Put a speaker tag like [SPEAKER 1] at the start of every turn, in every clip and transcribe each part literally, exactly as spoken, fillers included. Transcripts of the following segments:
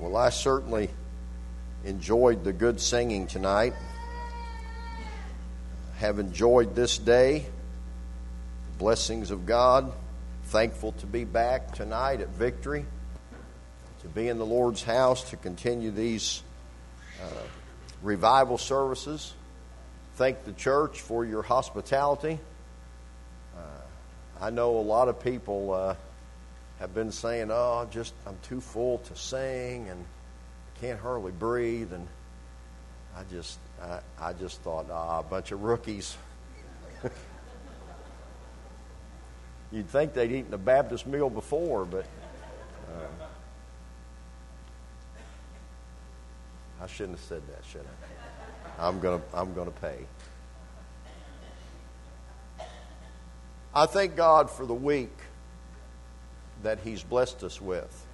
[SPEAKER 1] Well, I certainly enjoyed the good singing tonight. Have enjoyed this day, the blessings of God. Thankful to be back tonight at Victory, to be in the Lord's house, to continue these uh, revival services. Thank the church for your hospitality. Uh, I know a lot of people uh, have been saying, oh, just I'm too full to sing and I can't hardly breathe. And I just I, I just thought, ah, a bunch of rookies. You'd think they'd eaten a Baptist meal before, but uh, I shouldn't have said that, should I? I'm gonna I'm gonna pay. I thank God for the week that He's blessed us with.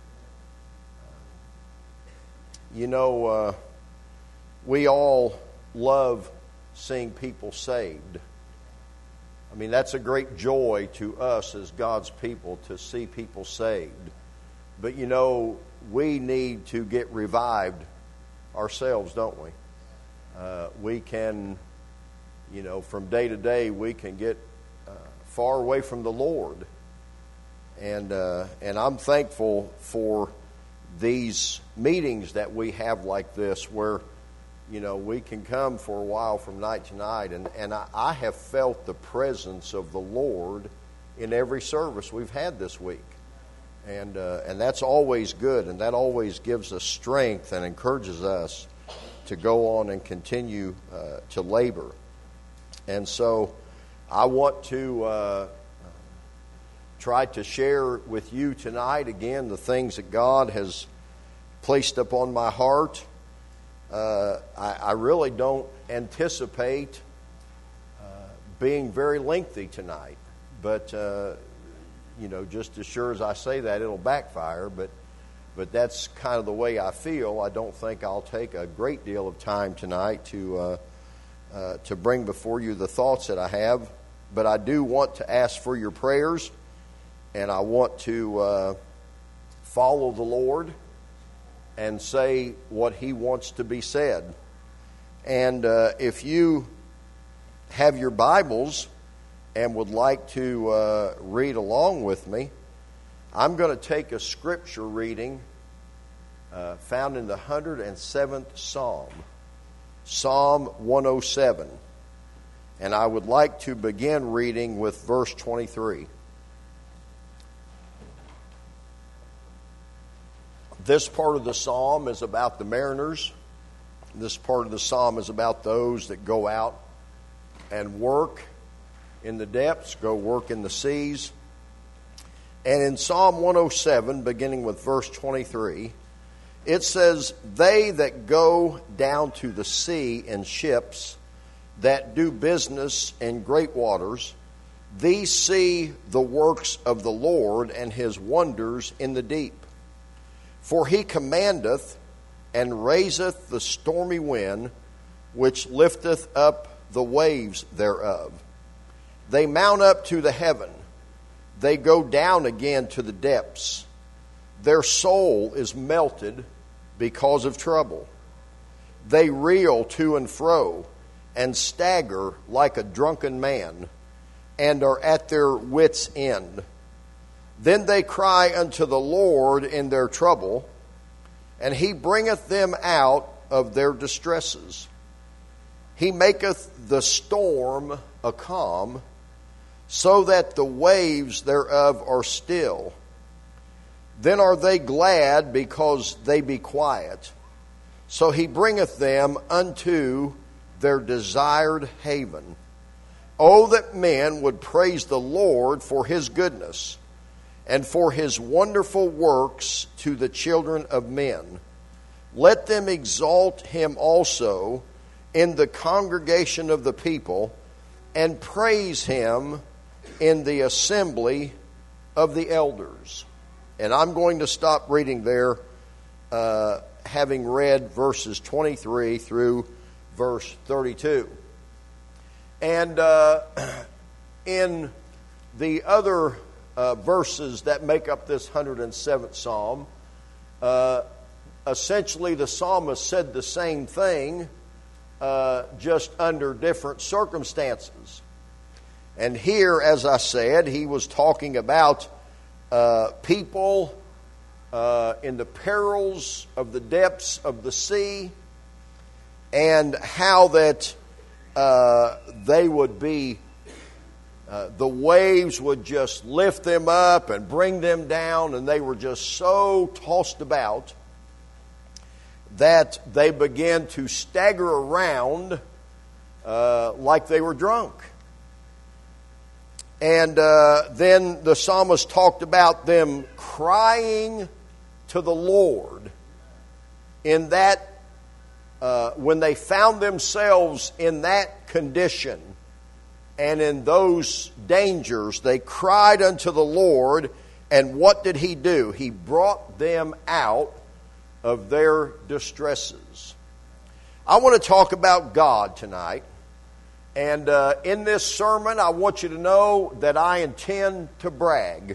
[SPEAKER 1] You know, uh, we all love seeing people saved. I mean, that's a great joy to us as God's people to see people saved. But, you know, we need to get revived ourselves, don't we? Uh, we can, you know, from day to day, we can get uh, far away from the Lord. And uh, and I'm thankful for these meetings that we have like this where, you know, we can come for a while from night to night. And, and I, I have felt the presence of the Lord in every service we've had this week. And, uh, and that's always good. And that always gives us strength and encourages us to go on and continue uh, to labor. And so I want to uh, try to share with you tonight, again, the things that God has placed upon my heart. Uh, I, I really don't anticipate uh, being very lengthy tonight, but uh, you know, just as sure as I say that, it'll backfire. But but that's kind of the way I feel. I don't think I'll take a great deal of time tonight to uh, uh, to bring before you the thoughts that I have. But I do want to ask for your prayers, and I want to uh, follow the Lord and say what He wants to be said. And uh, if you have your Bibles and would like to uh, read along with me, I'm going to take a scripture reading uh, found in the one hundred seventh Psalm, Psalm one oh seven. And I would like to begin reading with verse twenty-three. This part of the psalm is about the mariners. This part of the psalm is about those that go out and work in the depths, go work in the seas. And in Psalm one oh seven, beginning with verse twenty-three, it says, "They that go down to the sea in ships, that do business in great waters, these see the works of the Lord and His wonders in the deep. For He commandeth and raiseth the stormy wind, which lifteth up the waves thereof. They mount up to the heaven. They go down again to the depths. Their soul is melted because of trouble. They reel to and fro and stagger like a drunken man, and are at their wits' end. Then they cry unto the Lord in their trouble, and He bringeth them out of their distresses. He maketh the storm a calm, so that the waves thereof are still. Then are they glad because they be quiet. So He bringeth them unto their desired haven. Oh, that men would praise the Lord for His goodness, and for His wonderful works to the children of men. Let them exalt Him also in the congregation of the people, and praise Him in the assembly of the elders." And I'm going to stop reading there, uh, having read verses twenty-three through verse thirty-two. And uh, in the other uh, verses that make up this one hundred seventh Psalm, uh, essentially the psalmist said the same thing, uh, just under different circumstances. And here, as I said, he was talking about uh, people uh, in the perils of the depths of the sea, and how that uh, they would be, uh, the waves would just lift them up and bring them down, and they were just so tossed about that they began to stagger around uh, like they were drunk. And uh, then the psalmist talked about them crying to the Lord in that, uh, when they found themselves in that condition and in those dangers, they cried unto the Lord, and what did He do? He brought them out of their distresses. I want to talk about God tonight. And uh, in this sermon, I want you to know that I intend to brag.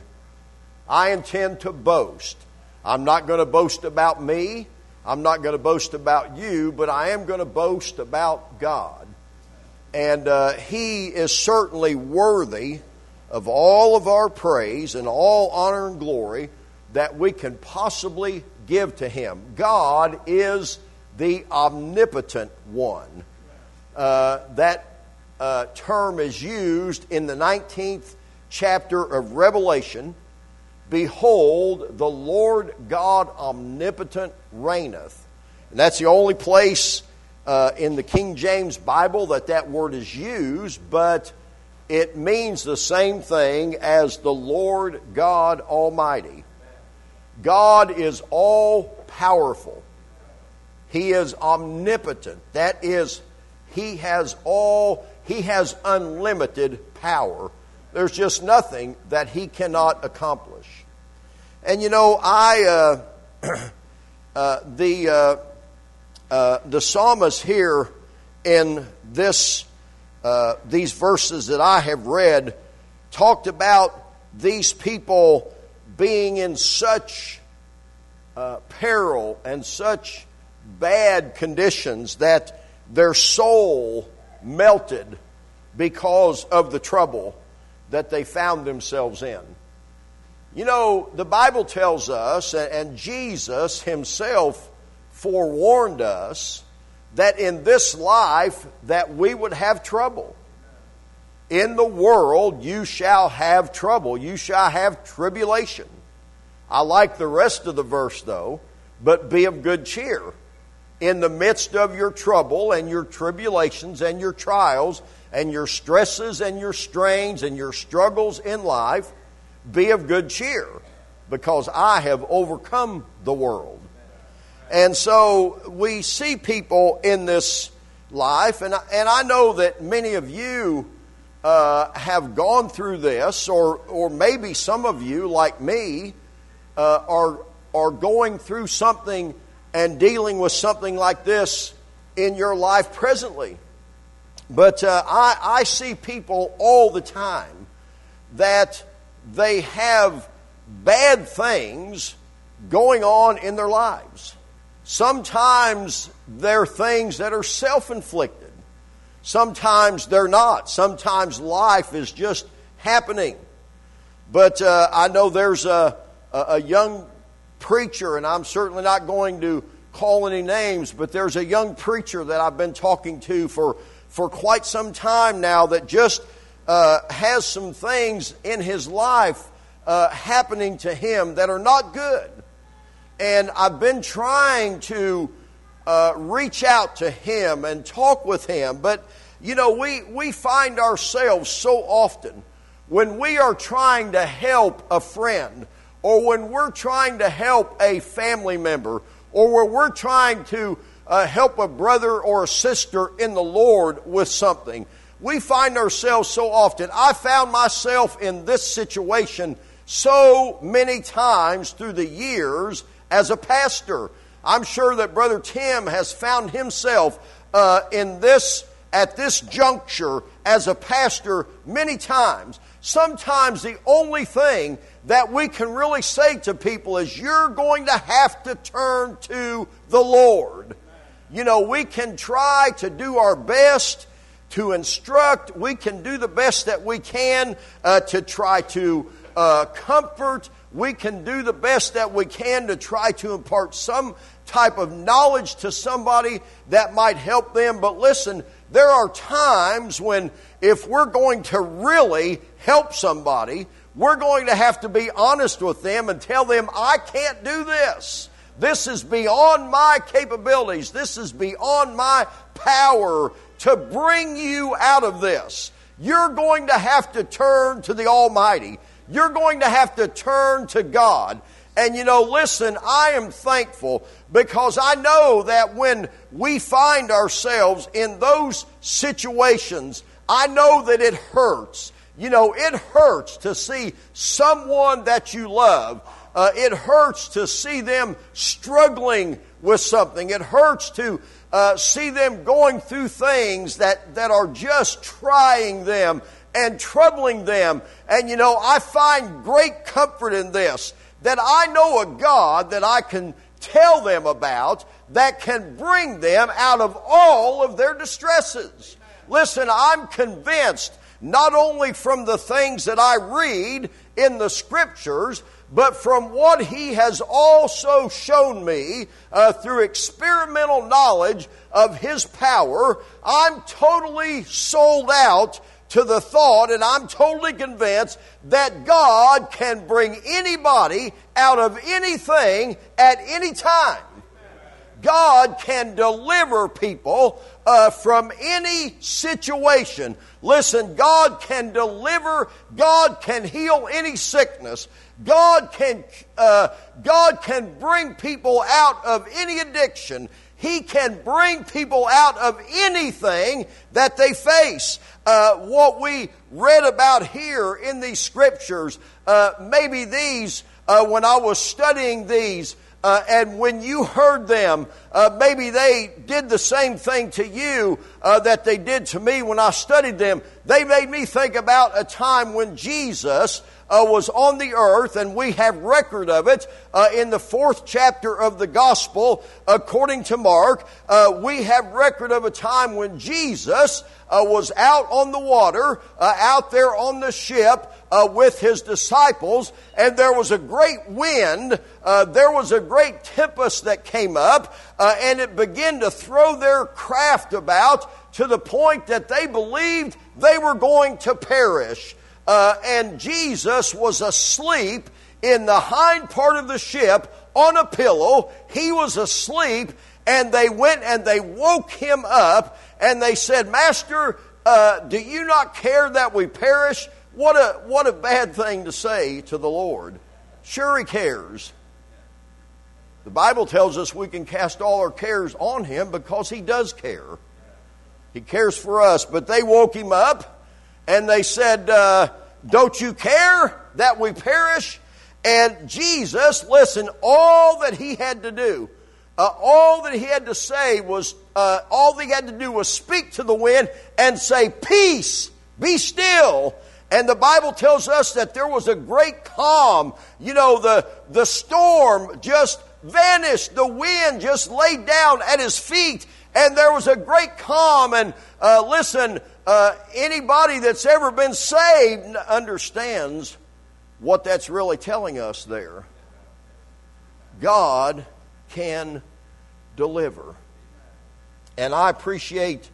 [SPEAKER 1] I intend to boast. I'm not going to boast about me. I'm not going to boast about you, but I am going to boast about God. And uh, He is certainly worthy of all of our praise and all honor and glory that we can possibly give to Him. God is the omnipotent one. Uh, that Uh, term is used in the nineteenth chapter of Revelation. Behold, the Lord God omnipotent reigneth. And that's the only place uh, in the King James Bible that that word is used, but it means the same thing as the Lord God Almighty. God is all powerful. He is omnipotent. That is, He has all He has unlimited power. There's just nothing that He cannot accomplish. And you know, I uh, uh, the uh, uh, the psalmist here in this uh, these verses that I have read talked about these people being in such uh, peril and such bad conditions that their soul melted because of the trouble that they found themselves in. You know, the Bible tells us, and Jesus Himself forewarned us, that in this life that we would have trouble. In the world you shall have trouble. You shall have tribulation. I like the rest of the verse though, but be of good cheer. In the midst of your trouble and your tribulations and your trials and your stresses and your strains and your struggles in life, be of good cheer, because I have overcome the world. And so we see people in this life, and I, and I know that many of you uh, have gone through this, or or maybe some of you, like me, uh, are are going through something and dealing with something like this in your life presently. But uh, I, I see people all the time that they have bad things going on in their lives. Sometimes they're things that are self-inflicted. Sometimes they're not. Sometimes life is just happening. But uh, I know there's a, a young preacher, and I'm certainly not going to call any names, but there's a young preacher that I've been talking to for, for quite some time now that just uh, has some things in his life uh, happening to him that are not good. And I've been trying to uh, reach out to him and talk with him, but you know, we, we find ourselves so often when we are trying to help a friend, or when we're trying to help a family member, or when we're trying to uh, help a brother or a sister in the Lord with something, we find ourselves so often. I found myself in this situation so many times through the years as a pastor. I'm sure that Brother Tim has found himself uh, in this at this juncture as a pastor many times. Sometimes the only thing that we can really say to people is, you're going to have to turn to the Lord. You know, we can try to do our best to instruct. We can do the best that we can uh, to try to uh, comfort. We can do the best that we can to try to impart some type of knowledge to somebody that might help them. But listen, there are times when if we're going to really help somebody, we're going to have to be honest with them and tell them, I can't do this. This is beyond my capabilities. This is beyond my power to bring you out of this. You're going to have to turn to the Almighty. You're going to have to turn to God. And you know, listen, I am thankful because I know that when we find ourselves in those situations, I know that it hurts. You know, it hurts to see someone that you love. Uh, it hurts to see them struggling with something. It hurts to uh, see them going through things that, that are just trying them and troubling them. And you know, I find great comfort in this, that I know a God that I can tell them about that can bring them out of all of their distresses. Listen, I'm convinced not only from the things that I read in the Scriptures, but from what He has also shown me uh, through experimental knowledge of His power. I'm totally sold out to the thought, and I'm totally convinced that God can bring anybody out of anything at any time. God can deliver people uh, from any situation. Listen, God can deliver, God can heal any sickness. God can, uh, God can bring people out of any addiction. He can bring people out of anything that they face. Uh, what we read about here in these Scriptures, uh, maybe these, uh, when I was studying these, Uh, and when you heard them, uh, maybe they did the same thing to you uh, that they did to me when I studied them. They made me think about a time when Jesus uh, was on the earth, and we have record of it uh, in the fourth chapter of the Gospel, according to Mark. Uh, we have record of a time when Jesus uh, was out on the water, uh, out there on the ship, Uh, with His disciples, and there was a great wind, uh, there was a great tempest that came up, uh, and it began to throw their craft about to the point that they believed they were going to perish. Uh, and Jesus was asleep in the hind part of the ship on a pillow. He was asleep, and they went and they woke Him up, and they said, Master, uh, do you not care that we perish? What a what a bad thing to say to the Lord. Sure, He cares. The Bible tells us we can cast all our cares on Him because He does care. He cares for us. But they woke Him up and they said, uh, don't you care that we perish? And Jesus, listen, all that He had to do, uh, all that He had to say was, uh, all that He had to do was speak to the wind and say, peace, be still. And the Bible tells us that there was a great calm. You know, the, the storm just vanished. The wind just laid down at His feet. And there was a great calm. And uh, listen, uh, anybody that's ever been saved understands what that's really telling us there. God can deliver. And I appreciate,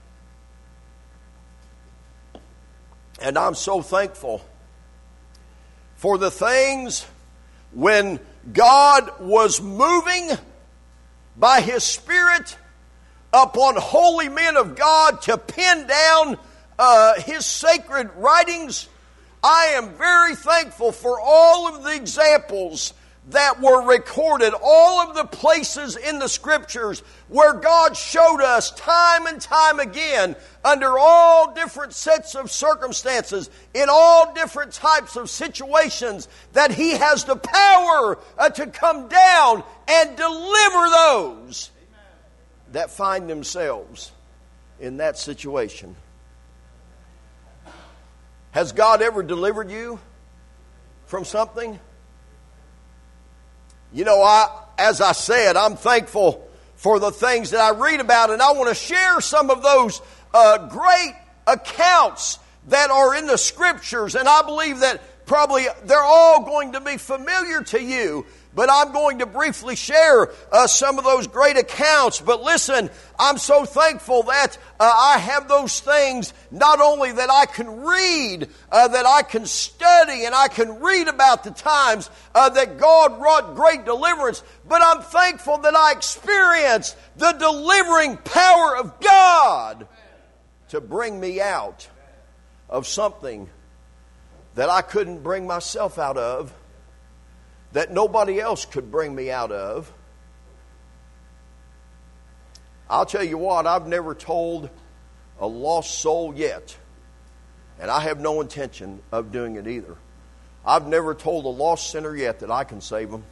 [SPEAKER 1] and I'm so thankful for the things when God was moving by His Spirit upon holy men of God to pen down uh, His sacred writings. I am very thankful for all of the examples that were recorded, all of the places in the Scriptures where God showed us time and time again, under all different sets of circumstances, in all different types of situations, that He has the power uh, to come down and deliver those that find themselves in that situation. Has God ever delivered you? from something? You know, I, as I said, I'm thankful for the things that I read about, and I want to share some of those uh, great accounts that are in the Scriptures, and I believe that probably they're all going to be familiar to you, but I'm going to briefly share uh, some of those great accounts. But listen, I'm so thankful that uh, I have those things, not only that I can read, uh, that I can study, and I can read about the times uh, that God wrought great deliverance, but I'm thankful that I experienced the delivering power of God to bring me out of something that I couldn't bring myself out of, that nobody else could bring me out of. I'll tell you what, I've never told a lost soul yet, and I have no intention of doing it either. I've never told a lost sinner yet that I can save them.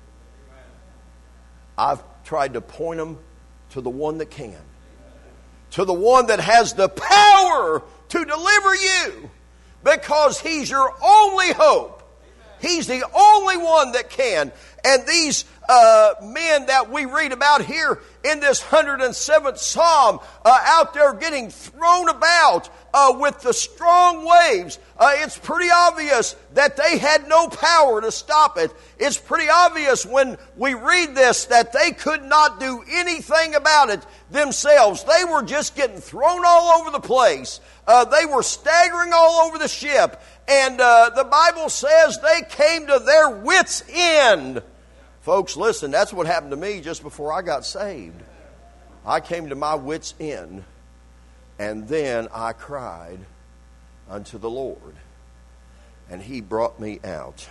[SPEAKER 1] I've tried to point them to the one that can, to the one that has the power to deliver you, because He's your only hope. He's the only one that can. And these uh, men that we read about here in this one hundred seventh Psalm, uh, out there getting thrown about uh, with the strong waves, uh, it's pretty obvious that they had no power to stop it. It's pretty obvious when we read this that they could not do anything about it themselves. They were just getting thrown all over the place. Uh, they were staggering all over the ship. And uh, the Bible says they came to their wits' end. Folks, listen, that's what happened to me just before I got saved. I came to my wits' end, and then I cried unto the Lord, and He brought me out.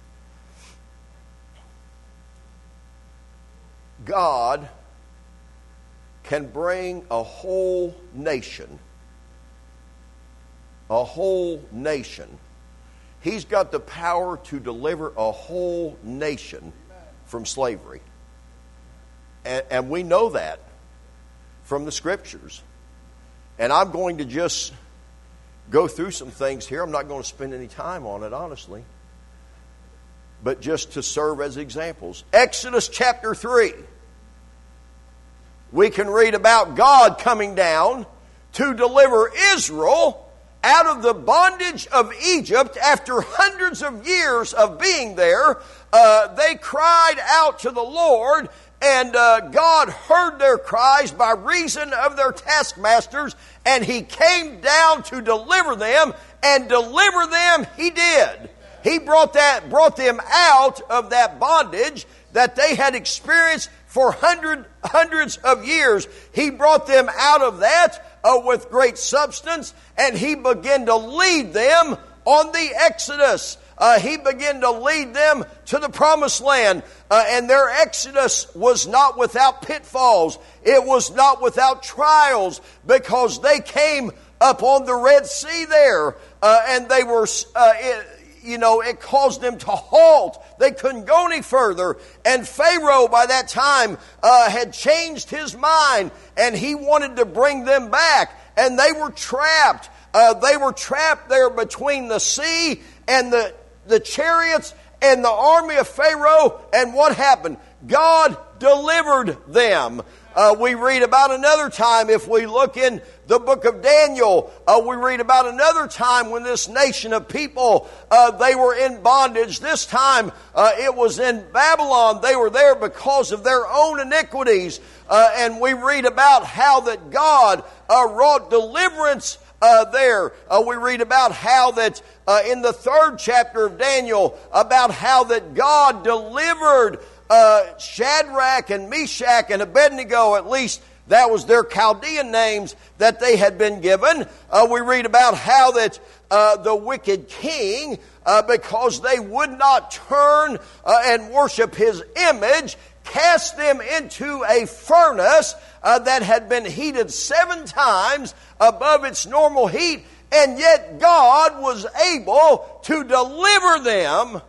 [SPEAKER 1] God can bring a whole nation, a whole nation. He's got the power to deliver a whole nation from slavery. And, and we know that from the Scriptures. And I'm going to just go through some things here. I'm not going to spend any time on it, honestly. But just to serve as examples. Exodus chapter three. We can read about God coming down to deliver Israel out of the bondage of Egypt. After hundreds of years of being there, uh, they cried out to the Lord, and uh, God heard their cries by reason of their taskmasters, and He came down to deliver them, and deliver them He did. He brought that brought them out of that bondage that they had experienced for hundred, hundreds of years. He brought them out of that Uh, with great substance, and He began to lead them on the Exodus. Uh, he began to lead them to the promised land, uh, and their Exodus was not without pitfalls. It was not without trials, because they came up on the Red Sea there, uh, and they were, uh, it, you know, it caused them to halt. They couldn't go any further. And Pharaoh, by that time, uh, had changed his mind, and he wanted to bring them back. And they were trapped. Uh, they were trapped there between the sea and the, the chariots and the army of Pharaoh. And what happened? God delivered them. Uh, we read about another time, if we look in the book of Daniel, uh, we read about another time when this nation of people, uh, they were in bondage. This time, uh, it was in Babylon. They were there because of their own iniquities. Uh, and we read about how that God uh, wrought deliverance uh, there. Uh, we read about how that uh, in the third chapter of Daniel, about how that God delivered Uh, Shadrach and Meshach and Abednego, at least that was their Chaldean names that they had been given. Uh, we read about how that uh, the wicked king, uh, because they would not turn uh, and worship his image, cast them into a furnace uh, that had been heated seven times above its normal heat, and yet God was able to deliver them.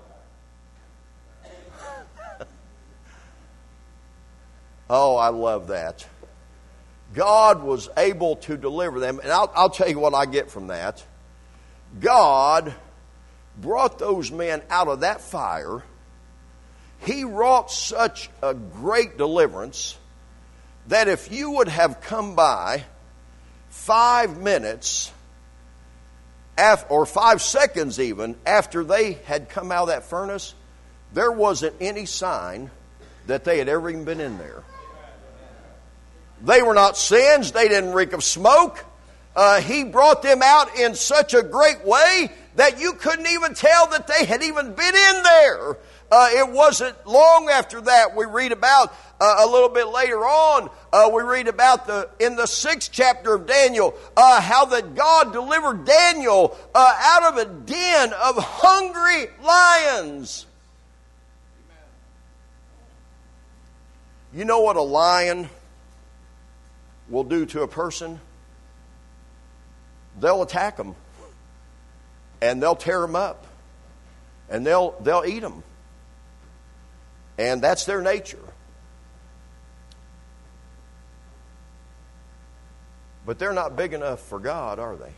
[SPEAKER 1] Oh, I love that. God was able to deliver them. And I'll, I'll tell you what I get from that. God brought those men out of that fire, He wrought such a great deliverance that if you would have come by five minutes af- or five seconds even after they had come out of that furnace, there wasn't any sign that they had ever even been in there. They were not singed. They didn't reek of smoke. Uh, he brought them out in such a great way that you couldn't even tell that they had even been in there. Uh, it wasn't long after that we read about, uh, a little bit later on, uh, we read about the in the sixth chapter of Daniel, uh, how that God delivered Daniel uh, out of a den of hungry lions. You know what a lion will do to a person? They'll attack them, and they'll tear them up, and they'll they'll eat them, and that's their nature. But they're not big enough for God, are they?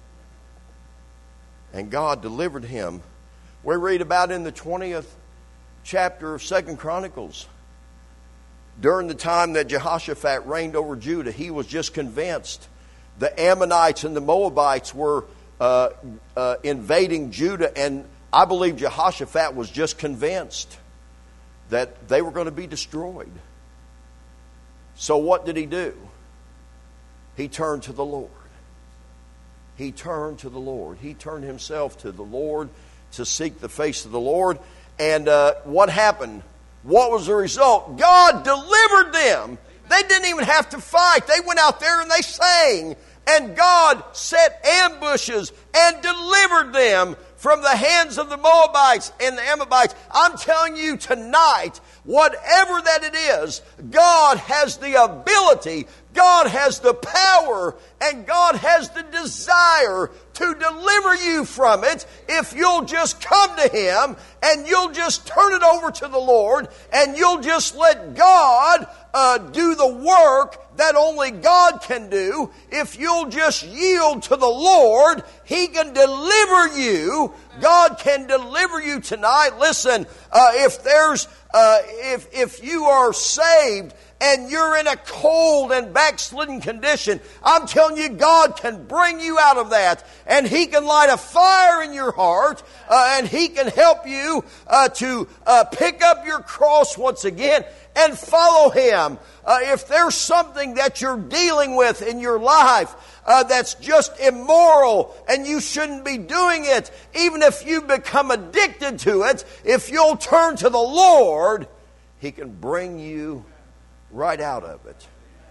[SPEAKER 1] And God delivered him. We read about in the twentieth chapter of Second Chronicles. During the time that Jehoshaphat reigned over Judah, he was just convinced the Ammonites and the Moabites were uh, uh, invading Judah, and I believe Jehoshaphat was just convinced that they were going to be destroyed. So what did he do? He turned to the Lord. He turned to the Lord. He turned himself to the Lord to seek the face of the Lord. And uh, what happened? What was the result? God delivered them. They didn't even have to fight. They went out there and they sang. And God set ambushes and delivered them from the hands of the Moabites and the Ammonites. I'm telling you tonight, whatever that it is, God has the ability, God has the power, and God has the desire to deliver you from it if you'll just come to Him and you'll just turn it over to the Lord and you'll just let God uh, do the work that only God can do. If you'll just yield to the Lord, He can deliver you. God can deliver you tonight. Listen, uh, if there's, uh, if if you are saved and you're in a cold and backslidden condition, I'm telling you, God can bring you out of that, and He can light a fire in your heart, uh, and He can help you uh, to uh, pick up your cross once again and follow Him. Uh, if there's something that you're dealing with in your life uh, that's just immoral and you shouldn't be doing it, even if you become addicted to it, if you'll turn to the Lord, He can bring you right out of it.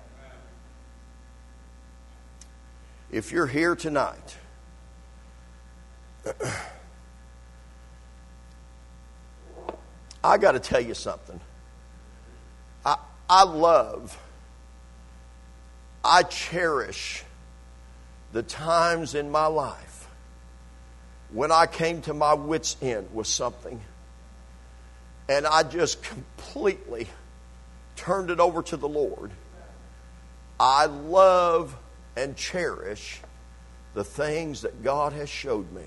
[SPEAKER 1] If you're here tonight, I got to tell you something. I, I love, I cherish the times in my life when I came to my wits' end with something and I just completely turned it over to the Lord. I love and cherish the things that God has showed me.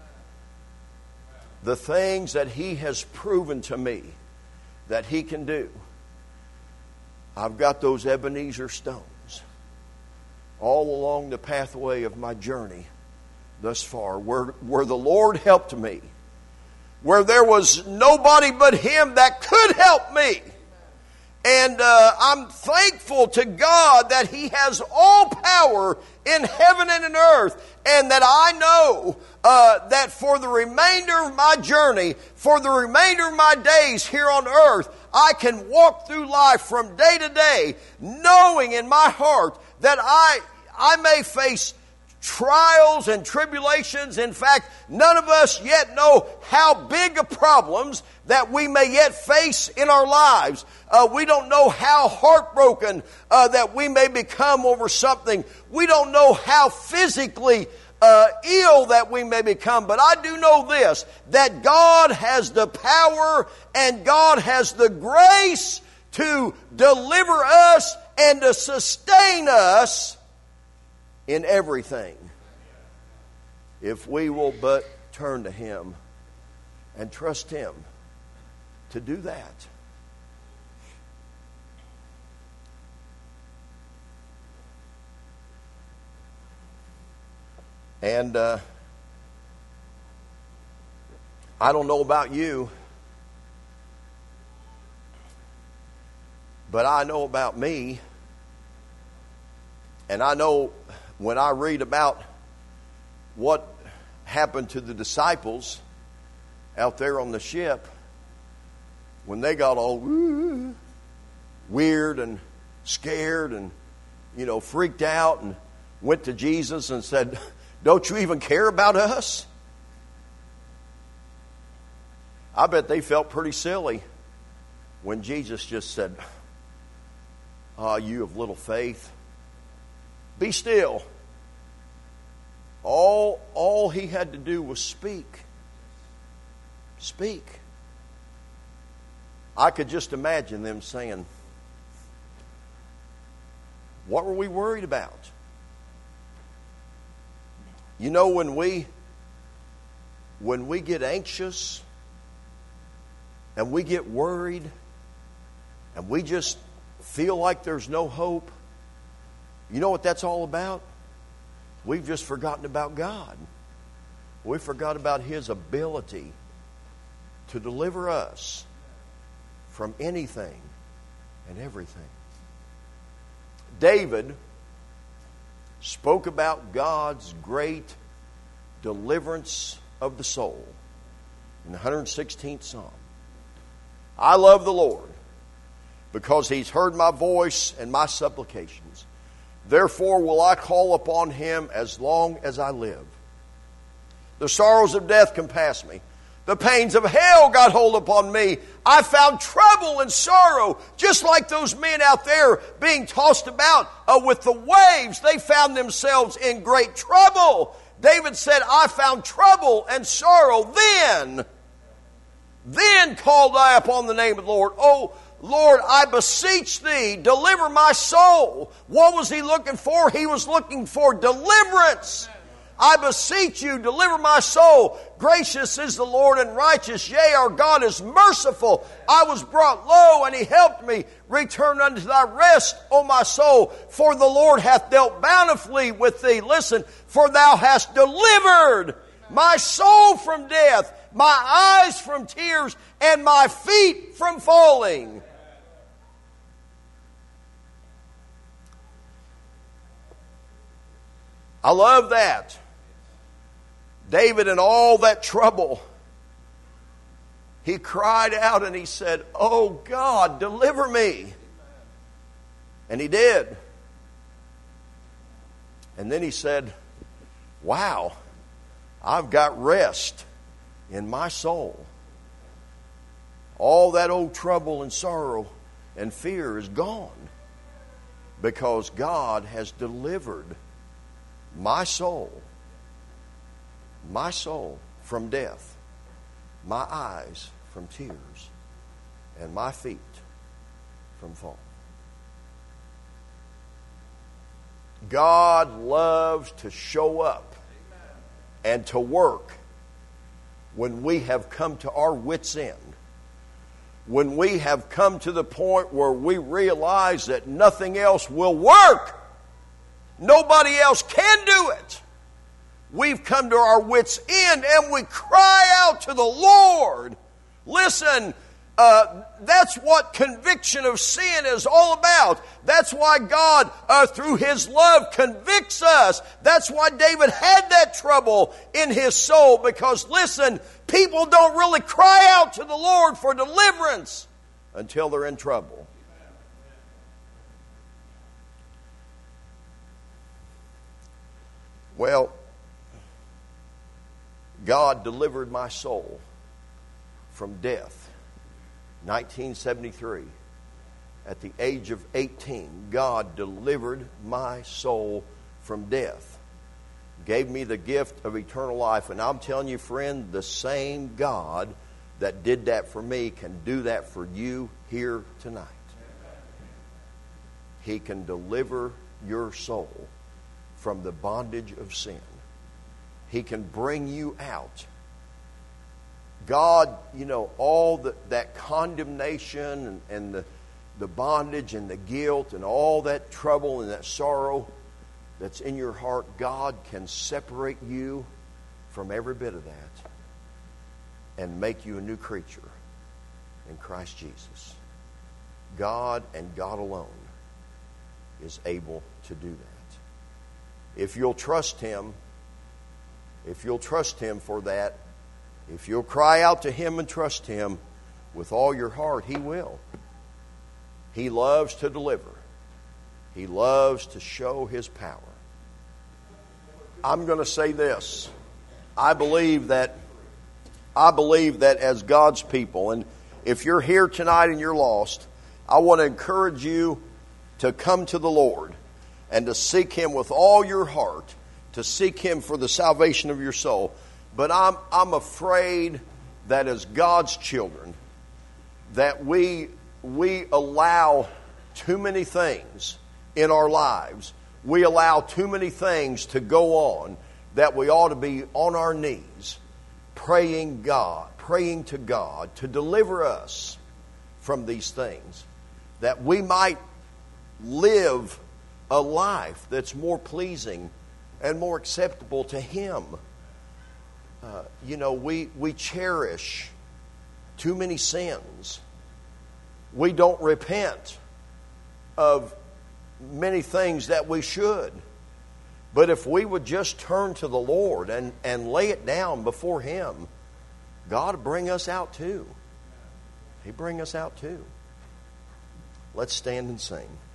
[SPEAKER 1] The things that He has proven to me that He can do. I've got those Ebenezer stones all along the pathway of my journey thus far, where, where the Lord helped me, where there was nobody but Him that could help me. And uh, I'm thankful to God that He has all power in heaven and in earth, and that I know uh, that for the remainder of my journey, for the remainder of my days here on earth, I can walk through life from day to day, knowing in my heart that I I may face trials and tribulations. In fact, none of us yet know how big of problems that we may yet face in our lives. Uh, we don't know how heartbroken uh, that we may become over something. We don't know how physically uh, ill that we may become. But I do know this, that God has the power and God has the grace to deliver us and to sustain us in everything, if we will but turn to Him. and trust Him to do that. And uh, I don't know about you, but I know about me. And I know when I read about what happened to the disciples out there on the ship, when they got all woo, weird and scared and, you know, freaked out and went to Jesus and said, "Don't you even care about us?" I bet they felt pretty silly when Jesus just said, "Ah, you of little faith, be still." All, all he had to do was speak. Speak. I could just imagine them saying, "What were we worried about?" You know, when we when we get anxious and we get worried and we just feel like there's no hope, you know what that's all about? We've just forgotten about God. We forgot about His ability to deliver us from anything and everything. David spoke about God's great deliverance of the soul in the one hundred sixteenth Psalm. "I love the Lord because He's heard my voice and my supplications. Therefore will I call upon Him as long as I live. The sorrows of death compassed me. The pains of hell got hold upon me. I found trouble and sorrow." Just like those men out there being tossed about uh, with the waves, they found themselves in great trouble. David said, "I found trouble and sorrow. Then, then called I upon the name of the Lord. Oh, Lord, I beseech Thee, deliver my soul." What was he looking for? He was looking for deliverance. "I beseech You, deliver my soul. Gracious is the Lord and righteous. Yea, our God is merciful. I was brought low, and He helped me. Return unto Thy rest, O my soul. For the Lord hath dealt bountifully with thee." Listen, "For Thou hast delivered my soul from death, my eyes from tears, and my feet from falling." I love that. David, in all that trouble, he cried out and he said, "Oh God, deliver me." And he did. And then he said, "Wow, I've got rest in my soul. All that old trouble and sorrow and fear is gone because God has delivered my soul, my soul from death, my eyes from tears, and my feet from fall." God loves to show up and to work when we have come to our wits' end. When we have come to the point where we realize that nothing else will work. Nobody else can do it. We've come to our wits' end and we cry out to the Lord. Listen, uh, that's what conviction of sin is all about. That's why God, uh, through His love, convicts us. That's why David had that trouble in his soul. Because, listen, people don't really cry out to the Lord for deliverance until they're in trouble. Well, God delivered my soul from death. nineteen seventy-three, at the age of eighteen, God delivered my soul from death. Gave me the gift of eternal life. And I'm telling you, friend, the same God that did that for me can do that for you here tonight. He can deliver your soul from the bondage of sin. He can bring you out. God, you know, all the, that condemnation and, and the, the bondage and the guilt and all that trouble and that sorrow that's in your heart, God can separate you from every bit of that and make you a new creature in Christ Jesus. God and God alone is able to do that. If you'll trust Him, if you'll trust Him for that, if you'll cry out to Him and trust Him with all your heart, He will. He loves to deliver. He loves to show His power. I'm going to say this. I believe that I believe that as God's people, and if you're here tonight and you're lost, I want to encourage you to come to the Lord and to seek Him with all your heart, to seek Him for the salvation of your soul. But I'm I'm afraid that as God's children, that we we allow too many things in our lives. We allow too many things to go on that we ought to be on our knees praying God, praying to God to deliver us from these things, that we might live a life that's more pleasing and more acceptable to Him. Uh, you know, we, we cherish too many sins. We don't repent of many things that we should. But if we would just turn to the Lord and, and lay it down before Him, God will bring us out too. He'll bring us out too. Let's stand and sing.